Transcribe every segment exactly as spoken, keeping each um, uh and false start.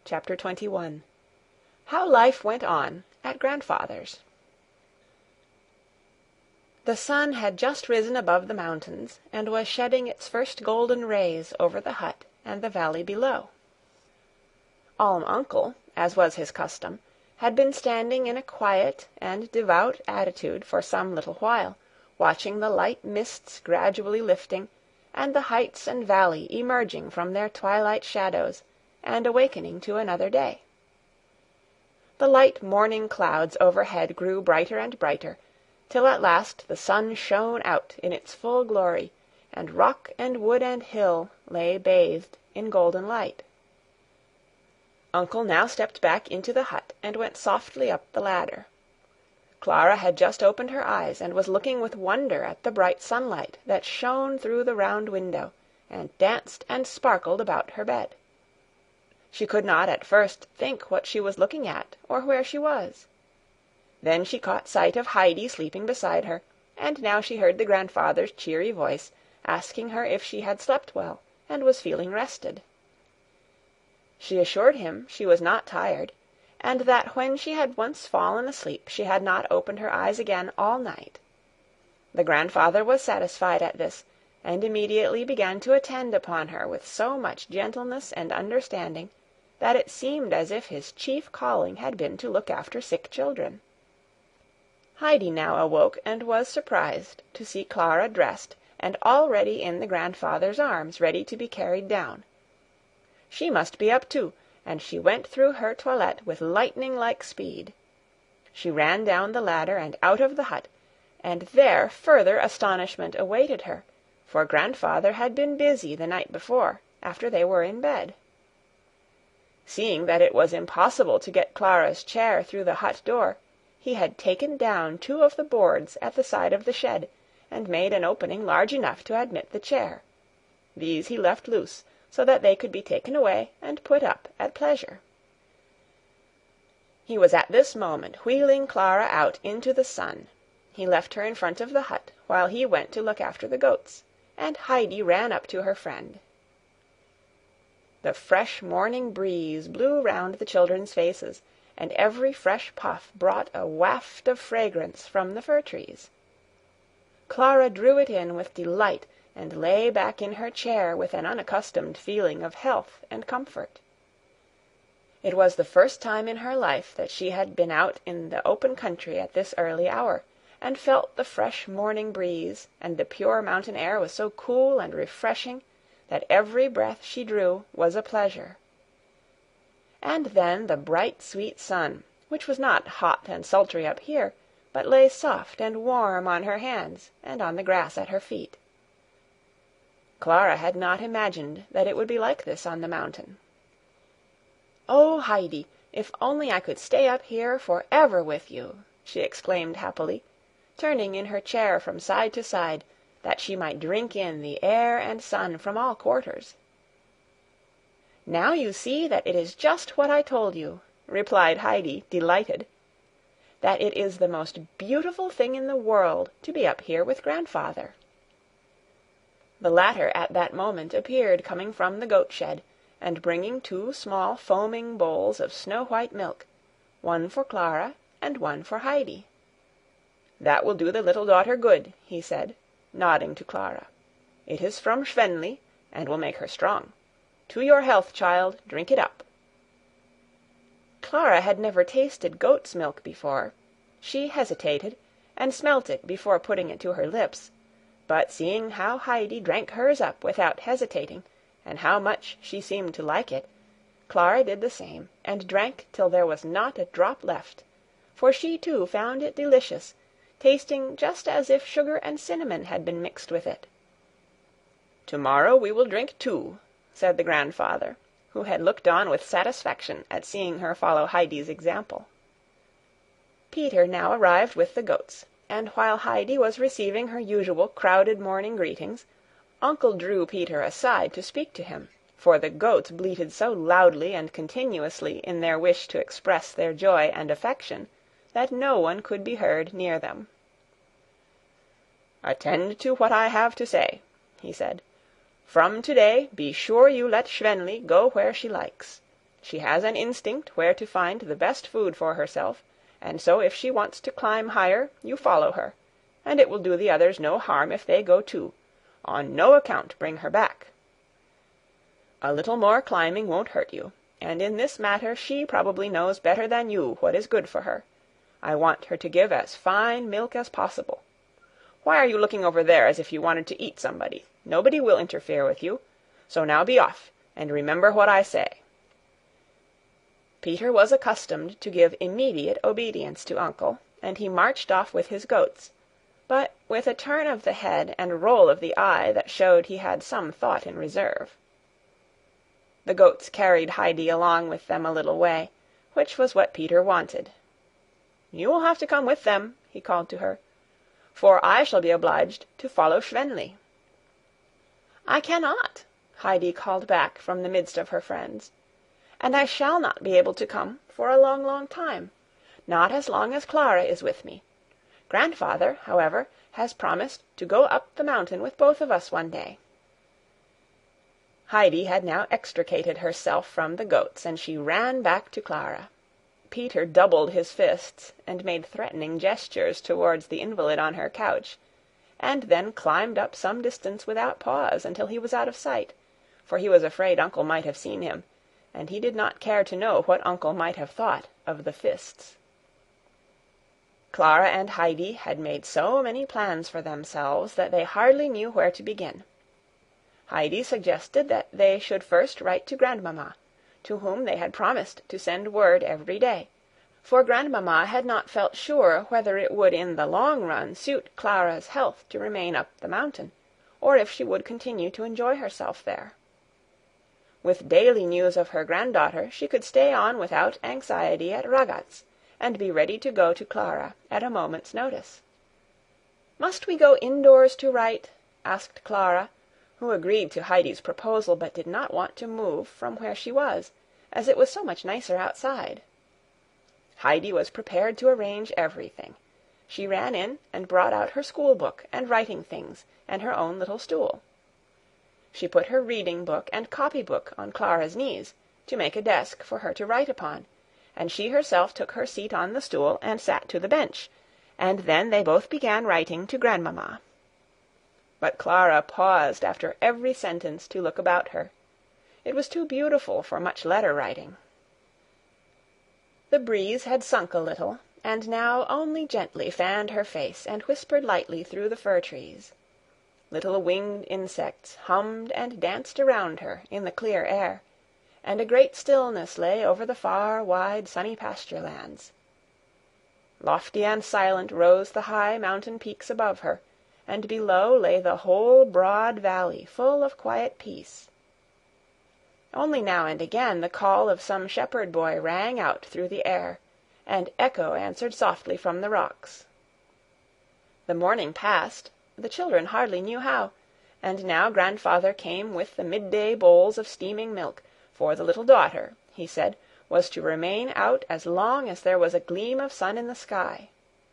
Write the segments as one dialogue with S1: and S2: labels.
S1: Chapter twenty-one. How Life Went On at Grandfather's. The sun had just risen above the mountains, and was shedding its first golden rays over the hut and the valley below. Alm Uncle, as was his custom, had been standing in a quiet and devout attitude for some little while, watching the light mists gradually lifting, and the heights and valley emerging from their twilight shadows, and awakening to another day. The light morning clouds overhead grew brighter and brighter, till at last the sun shone out in its full glory, and rock and wood and hill lay bathed in golden light. Uncle now stepped back into the hut, and went softly up the ladder. Clara had just opened her eyes, and was looking with wonder at the bright sunlight that shone through the round window, and danced and sparkled about her bed. She could not at first think what she was looking at, or where she was. Then she caught sight of Heidi sleeping beside her, and now she heard the grandfather's cheery voice, asking her if she had slept well, and was feeling rested. She assured him she was not tired, and that when she had once fallen asleep she had not opened her eyes again all night. The grandfather was satisfied at this, and immediately began to attend upon her with so much gentleness and understanding, that it seemed as if his chief calling had been to look after sick children. Heidi now awoke, and was surprised to see Clara dressed, and already in the grandfather's arms, ready to be carried down. She must be up too, and she went through her toilette with lightning-like speed. She ran down the ladder and out of the hut, and there further astonishment awaited her, for grandfather had been busy the night before, after they were in bed. Seeing that it was impossible to get Clara's chair through the hut door, he had taken down two of the boards at the side of the shed, and made an opening large enough to admit the chair. These he left loose, so that they could be taken away and put up at pleasure. He was at this moment wheeling Clara out into the sun. He left her in front of the hut, while he went to look after the goats, and Heidi ran up to her friend. The fresh morning breeze blew round the children's faces, and every fresh puff brought a waft of fragrance from the fir-trees. Clara drew it in with delight, and lay back in her chair with an unaccustomed feeling of health and comfort. It was the first time in her life that she had been out in the open country at this early hour, and felt the fresh morning breeze, and the pure mountain air was so cool and refreshing that every breath she drew was a pleasure. And then the bright sweet sun, which was not hot and sultry up here, but lay soft and warm on her hands and on the grass at her feet. Clara had not imagined that it would be like this on the mountain. "Oh, Heidi, if only I could stay up here for ever with you!" she exclaimed happily, turning in her chair from side to side, that she might drink in the air and sun from all quarters. "Now you see that it is just what I told you," replied Heidi, delighted, "that it is the most beautiful thing in the world to be up here with grandfather." The latter at that moment appeared coming from the goat shed, and bringing two small foaming bowls of snow-white milk, one for Clara and one for Heidi. "That will do the little daughter good," he said, nodding to Clara. "It is from Schwenli, and will make her strong. To your health, child, drink it up." Clara had never tasted goat's milk before. She hesitated, and smelt it before putting it to her lips, but seeing how Heidi drank hers up without hesitating, and how much she seemed to like it, Clara did the same, and drank till there was not a drop left, for she too found it delicious, tasting just as if sugar and cinnamon had been mixed with it. "Tomorrow we will drink two," said the grandfather, who had looked on with satisfaction at seeing her follow Heidi's example. Peter now arrived with the goats, and while Heidi was receiving her usual crowded morning greetings, Uncle drew Peter aside to speak to him, for the goats bleated so loudly and continuously in their wish to express their joy and affection, that no one could be heard near them. "Attend to what I have to say," he said. "From today be sure you let Schwenli go where she likes. She has an instinct where to find the best food for herself, and so if she wants to climb higher, you follow her, and it will do the others no harm if they go too. On no account bring her back. A little more climbing won't hurt you, and in this matter she probably knows better than you what is good for her. I want her to give as fine milk as possible. Why are you looking over there as if you wanted to eat somebody? Nobody will interfere with you. So now be off, and remember what I say." Peter was accustomed to give immediate obedience to Uncle, and he marched off with his goats, but with a turn of the head and roll of the eye that showed he had some thought in reserve. The goats carried Heidi along with them a little way, which was what Peter wanted. "You will have to come with them," he called to her, "for I shall be obliged to follow Schwenli." "I cannot," Heidi called back from the midst of her friends, "and I shall not be able to come for a long, long time. Not as long as Clara is with me. Grandfather, however, has promised to go up the mountain with both of us one day." Heidi had now extricated herself from the goats, and she ran back to Clara. Peter doubled his fists and made threatening gestures towards the invalid on her couch, and then climbed up some distance without pause until he was out of sight, for he was afraid Uncle might have seen him, and he did not care to know what Uncle might have thought of the fists. Clara and Heidi had made so many plans for themselves that they hardly knew where to begin. Heidi suggested that they should first write to Grandmamma, to whom they had promised to send word every day, for Grandmamma had not felt sure whether it would in the long run suit Clara's health to remain up the mountain, or if she would continue to enjoy herself there. With daily news of her granddaughter she could stay on without anxiety at Ragaz, and be ready to go to Clara at a moment's notice. "Must we go indoors to write?" asked Clara, who agreed to Heidi's proposal, but did not want to move from where she was, as it was so much nicer outside. Heidi was prepared to arrange everything. She ran in and brought out her school-book and writing things, and her own little stool. She put her reading-book and copy-book on Clara's knees, to make a desk for her to write upon, and she herself took her seat on the stool and sat to the bench, and then they both began writing to Grandmamma. But Clara paused after every sentence to look about her. It was too beautiful for much letter-writing. The breeze had sunk a little, and now only gently fanned her face and whispered lightly through the fir-trees. Little winged insects hummed and danced around her in the clear air, and a great stillness lay over the far, wide, sunny pasture-lands. Lofty and silent rose the high mountain peaks above her, and below lay the whole broad valley full of quiet peace. Only now and again the call of some shepherd boy rang out through the air, and echo answered softly from the rocks. The morning passed, the children hardly knew how, and now Grandfather came with the midday bowls of steaming milk, for the little daughter, he said, was to remain out as long as there was a gleam of sun in the sky.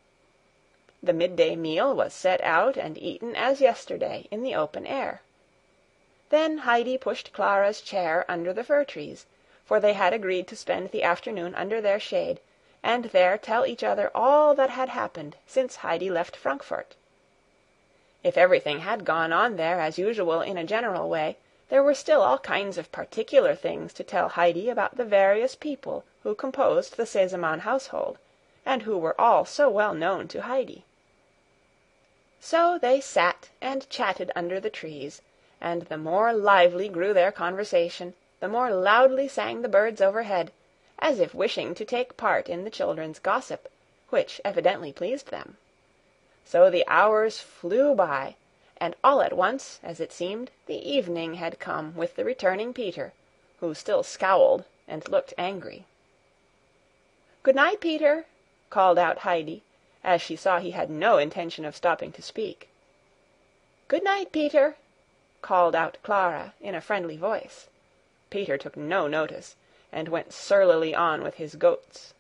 S1: The midday meal was set out and eaten as yesterday in the open air. Then Heidi pushed Clara's chair under the fir-trees, for they had agreed to spend the afternoon under their shade, and there tell each other all that had happened since Heidi left Frankfort. If everything had gone on there as usual in a general way, there were still all kinds of particular things to tell Heidi about the various people who composed the Sesemann household, and who were all so well known to Heidi. So they sat and chatted under the trees, and the more lively grew their conversation, the more loudly sang the birds overhead, as if wishing to take part in the children's gossip, which evidently pleased them. So the hours flew by, and all at once, as it seemed, the evening had come with the returning Peter, who still scowled and looked angry. "Good night, Peter," called out Heidi, as she saw he had no intention of stopping to speak. "Good night, Peter," called out Clara in a friendly voice. Peter took no notice, and went surlily on with his goats.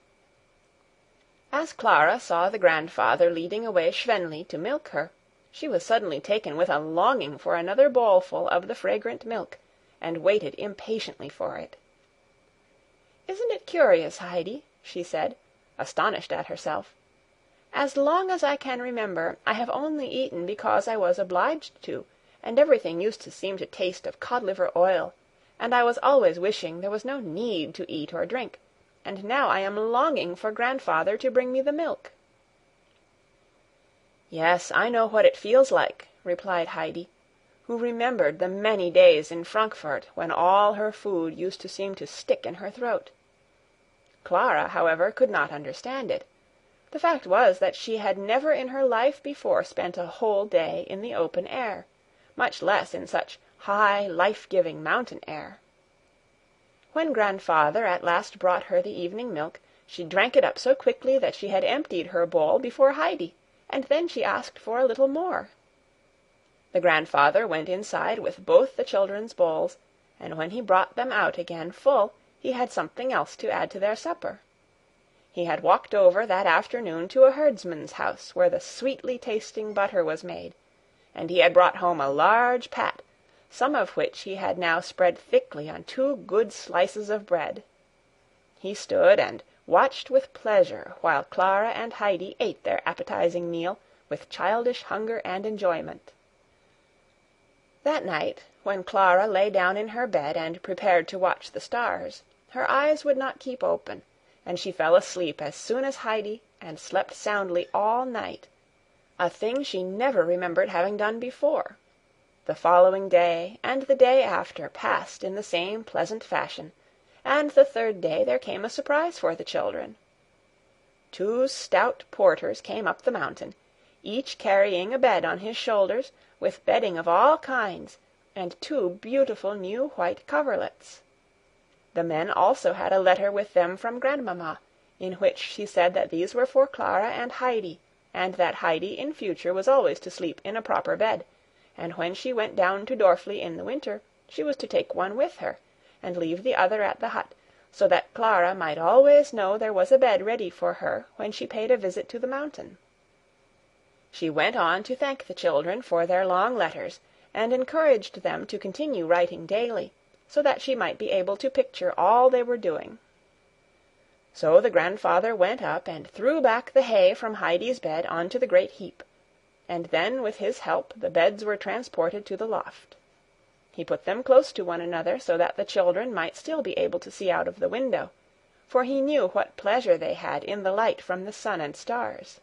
S1: As Clara saw the grandfather leading away Schwenli to milk her, she was suddenly taken with a longing for another bowlful of the fragrant milk, and waited impatiently for it. "Isn't it curious, Heidi," she said, astonished at herself. "As long as I can remember, I have only eaten because I was obliged to, and everything used to seem to taste of cod-liver oil, and I was always wishing there was no need to eat or drink, and now I am longing for grandfather to bring me the milk." "Yes, I know what it feels like," replied Heidi, who remembered the many days in Frankfort when all her food used to seem to stick in her throat. Clara, however, could not understand it. The fact was that she had never in her life before spent a whole day in the open air, much less in such high, life-giving mountain air. When grandfather at last brought her the evening milk, she drank it up so quickly that she had emptied her bowl before Heidi, and then she asked for a little more. The grandfather went inside with both the children's bowls, and when he brought them out again full, he had something else to add to their supper. He had walked over that afternoon to a herdsman's house where the sweetly tasting butter was made, and he had brought home a large pat, some of which he had now spread thickly on two good slices of bread. He stood and watched with pleasure while Clara and Heidi ate their appetizing meal with childish hunger and enjoyment. That night, when Clara lay down in her bed and prepared to watch the stars, her eyes would not keep open, and she fell asleep as soon as Heidi and slept soundly all night, a thing she never remembered having done before. The following day and the day after passed in the same pleasant fashion, and the third day there came a surprise for the children. Two stout porters came up the mountain, each carrying a bed on his shoulders, with bedding of all kinds, and two beautiful new white coverlets. The men also had a letter with them from Grandmamma, in which she said that these were for Clara and Heidi, and that Heidi in future was always to sleep in a proper bed, and when she went down to Dorfli in the winter, she was to take one with her, and leave the other at the hut, so that Clara might always know there was a bed ready for her when she paid a visit to the mountain. She went on to thank the children for their long letters, and encouraged them to continue writing daily, so that she might be able to picture all they were doing. So the grandfather went up and threw back the hay from Heidi's bed onto the great heap, and then with his help the beds were transported to the loft. He put them close to one another so that the children might still be able to see out of the window, for he knew what pleasure they had in the light from the sun and stars.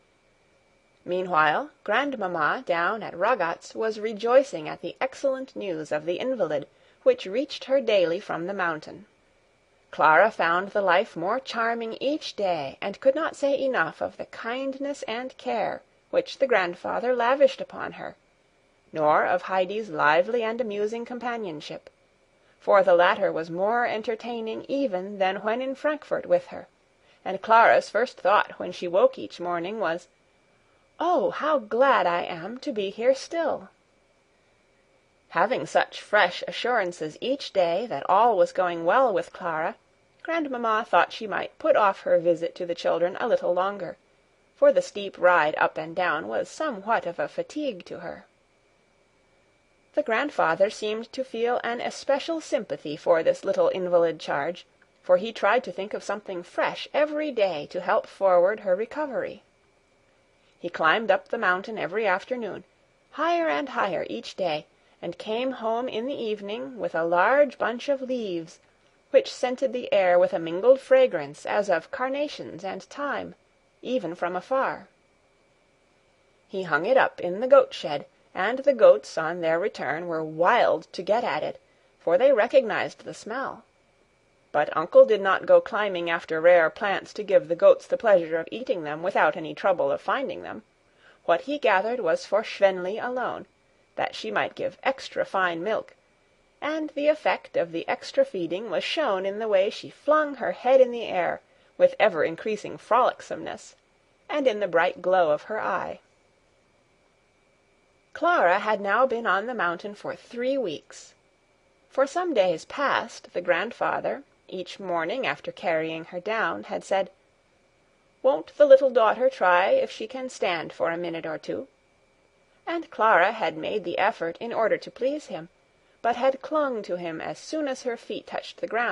S1: Meanwhile, Grandmamma down at Ragaz was rejoicing at the excellent news of the invalid, which reached her daily from the mountain. Clara found the life more charming each day, and could not say enough of the kindness and care which the grandfather lavished upon her, nor of Heidi's lively and amusing companionship, for the latter was more entertaining even than when in Frankfort with her, and Clara's first thought when she woke each morning was, "Oh, how glad I am to be here still!" Having such fresh assurances each day that all was going well with Clara, Grandmamma thought she might put off her visit to the children a little longer, for the steep ride up and down was somewhat of a fatigue to her. The grandfather seemed to feel an especial sympathy for this little invalid charge, for he tried to think of something fresh every day to help forward her recovery. He climbed up the mountain every afternoon, higher and higher each day, and came home in the evening with a large bunch of leaves, which scented the air with a mingled fragrance as of carnations and thyme, even from afar. He hung it up in the goat shed, and the goats on their return were wild to get at it, for they recognized the smell. But Uncle did not go climbing after rare plants to give the goats the pleasure of eating them without any trouble of finding them. What he gathered was for Schwenli alone, that she might give extra fine milk, and the effect of the extra feeding was shown in the way she flung her head in the air with ever-increasing frolicsomeness, and in the bright glow of her eye. Clara had now been on the mountain for three weeks. For some days past, the grandfather, each morning after carrying her down, had said, "Won't the little daughter try if she can stand for a minute or two?" And Clara had made the effort in order to please him, but had clung to him as soon as her feet touched the ground,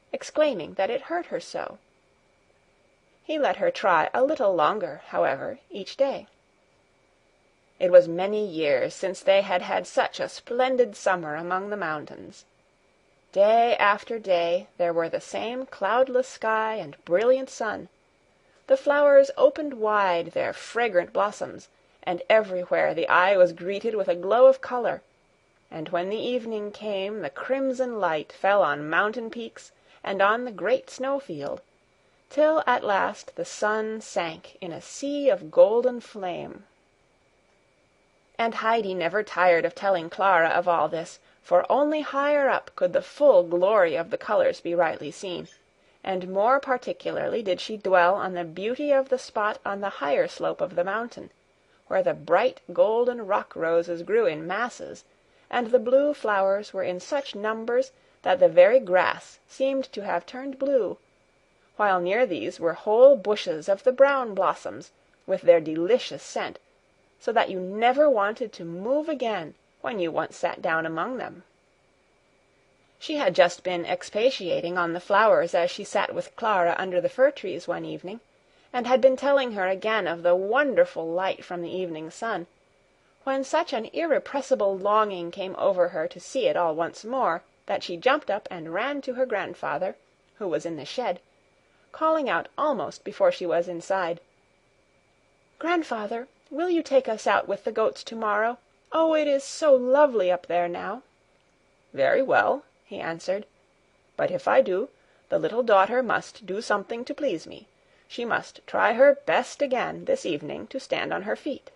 S1: exclaiming that it hurt her so. He let her try a little longer, however, each day. It was many years since they had had such a splendid summer among the mountains. Day after day there were the same cloudless sky and brilliant sun. The flowers opened wide their fragrant blossoms, and everywhere the eye was greeted with a glow of color, and when the evening came the crimson light fell on mountain peaks and on the great snow-field, till at last the sun sank in a sea of golden flame. And Heidi never tired of telling Clara of all this, for only higher up could the full glory of the colors be rightly seen, and more particularly did she dwell on the beauty of the spot on the higher slope of the mountain, where the bright golden rock roses grew in masses, and the blue flowers were in such numbers that the very grass seemed to have turned blue, while near these were whole bushes of the brown blossoms, with their delicious scent, so that you never wanted to move again when you once sat down among them. She had just been expatiating on the flowers as she sat with Clara under the fir-trees one evening, and had been telling her again of the wonderful light from the evening sun, when such an irrepressible longing came over her to see it all once more, that she jumped up and ran to her grandfather, who was in the shed, calling out almost before she was inside, "Grandfather, will you take us out with the goats tomorrow? Oh, it is so lovely up there now." "Very well," he answered. "But if I do, the little daughter must do something to please me. She must try her best again this evening to stand on her feet."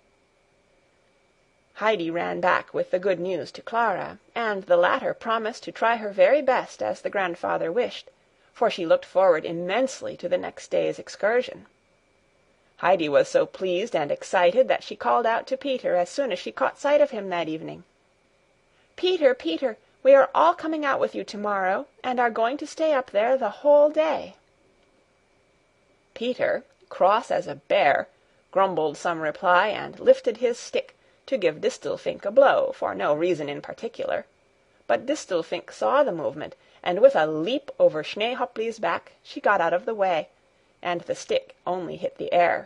S1: Heidi ran back with the good news to Clara, and the latter promised to try her very best as the grandfather wished, for she looked forward immensely to the next day's excursion. Heidi was so pleased and excited that she called out to Peter as soon as she caught sight of him that evening, "Peter, Peter, we are all coming out with you tomorrow, and are going to stay up there the whole day." Peter, cross as a bear, grumbled some reply and lifted his stick to give Distelfink a blow for no reason in particular, but Distelfink saw the movement, and with a leap over Schneehoppli's back she got out of the way, and the stick only hit the air.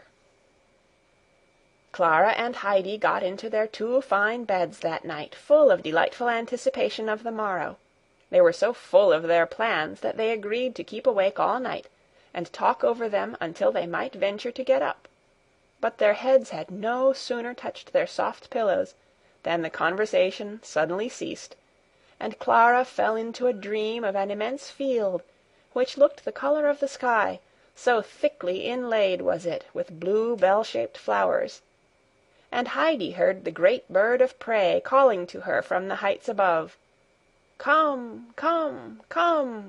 S1: Clara and Heidi got into their two fine beds that night, full of delightful anticipation of the morrow. They were so full of their plans that they agreed to keep awake all night, and talk over them until they might venture to get up. But their heads had no sooner touched their soft pillows than the conversation suddenly ceased, and Clara fell into a dream of an immense field, which looked the color of the sky, so thickly inlaid was it with blue bell-shaped flowers, and Heidi heard the great bird of prey calling to her from the heights above, "Come, come, come!"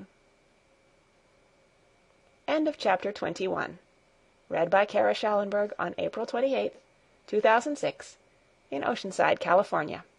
S1: End of chapter twenty-one. Read by Kara Schallenberg on April twenty-eighth, two thousand six, in Oceanside, California.